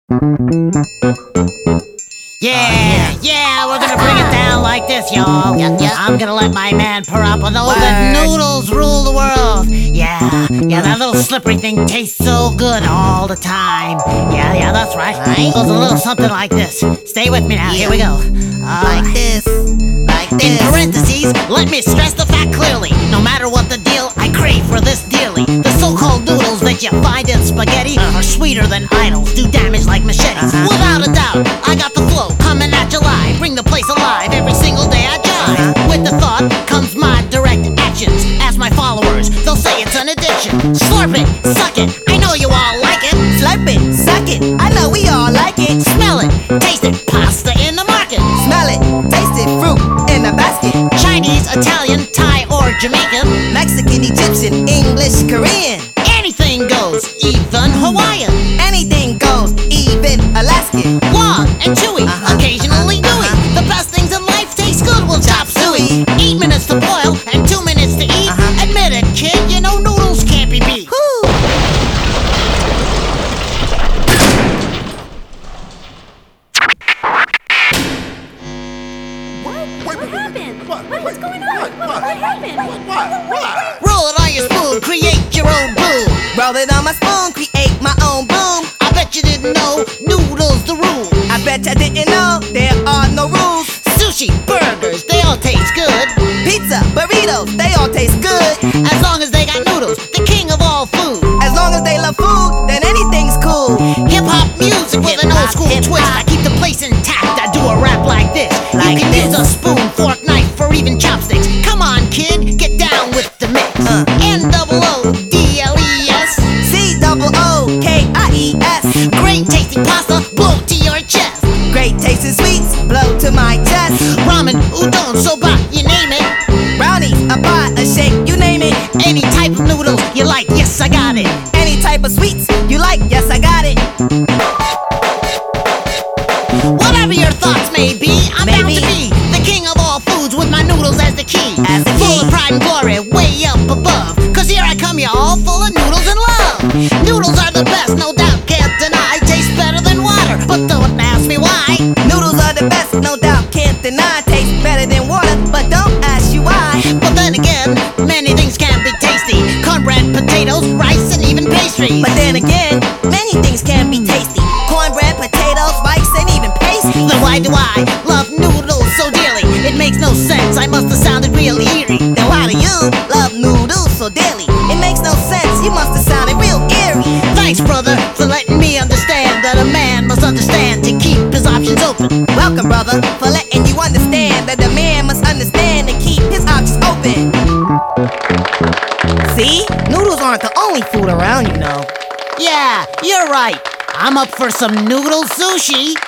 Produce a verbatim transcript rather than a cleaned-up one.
Yeah, yeah, we're gonna bring it down like this, y'all. Yep, yep. I'm gonna let my man Parappa know Word. that noodles rule the world. Yeah, yeah, that little slippery thing tastes so good all the time. Yeah, yeah, that's right. Right. Goes a little something like this. Stay with me now, here we go. Uh, Like this, like In this. parentheses, let me stress the fact clearly. No matter what the deal, I crave for this dearly. The so-called noodles that you find in spaghetti are sweeter than idols, do damage like machetes. Uh-huh. Without a doubt, I got the flow coming at you live. Bring the place alive every single day I jive. Uh-huh. With the thought comes my direct actions. Ask my followers, they'll say it's an addiction. Slurp it, suck it, I know you all like it. Slurp it, suck it, I know we all like it. Smell it, taste it, pasta in the market. Smell it, taste it, fruit in a basket. Chinese, Italian, Thai, or Jamaican. Mexican, Egyptian, English, Korean. Anything goes, even Hawaiian. Anything goes, even Alaskan. Long and chewy, Uh-huh, occasionally uh-huh, gooey. uh-huh. The best things in life taste good, we'll chop suey. Eight minutes to boil and two minutes to eat. Uh-huh. Admit it, kid, you know noodles can't be beat. Whew. What? What happened? What? What? What's Wait, going on? what? What, What? what happened? What? What? Roll it on your spoon, create your own boom. Roll it on my spoon, create my own boom. I bet you didn't know noodles the rule. I bet ya didn't know there are no rules. Sushi, burgers, they all taste good. Pizza, burritos, they all taste good. As long as they got noodles, the king of all food. As long as they love food, then anything's cool. Hip hop music with an old Hip-hop, school twist. hip-hop. I keep the place intact. I do a rap like this. Like you can this. use a spoon, fork, knife, or even chopsticks. Come on, kid, get down with the mix. Uh. N double O D L E S. C double O K I E S. Great tasting pasta, blow to your chest. Great tasting sweets, blow to my chest. Ramen, udon, soba, you name it. Brownies, a pie, a shake, you name it. Any type of noodles you like, yes, I got it. Any type of sweets you like, yes, I got it. Whatever your thoughts may be, I'm bound Maybe. to be the king of all foods with my noodles as the key. As the full key. of pride and glory, way up above. Cause here I come, y'all, full of noodles and love. Noodles are the best, no doubt, can't deny. Taste better than water, but don't ask me why. Noodles are the best, no doubt, can't deny. Taste better than water, but don't ask you why. But then again, many things can be tasty. Cornbread, potatoes, rice, and even pastries. But then again, many things can be tasty. Cornbread, potatoes, rice, and even pastry. Then why do I love noodles so dearly? It makes no sense, I must have sounded real eerie. Then why do you love noodles so dearly? It makes no sense, you must have sounded real eerie. Thanks, brother, for letting me understand that a man must understand to keep his options open. Welcome, brother, for letting you understand that a man must understand to keep his options open. See? Noodles aren't the only food around, you know. Yeah, you're right. I'm up for some noodle sushi.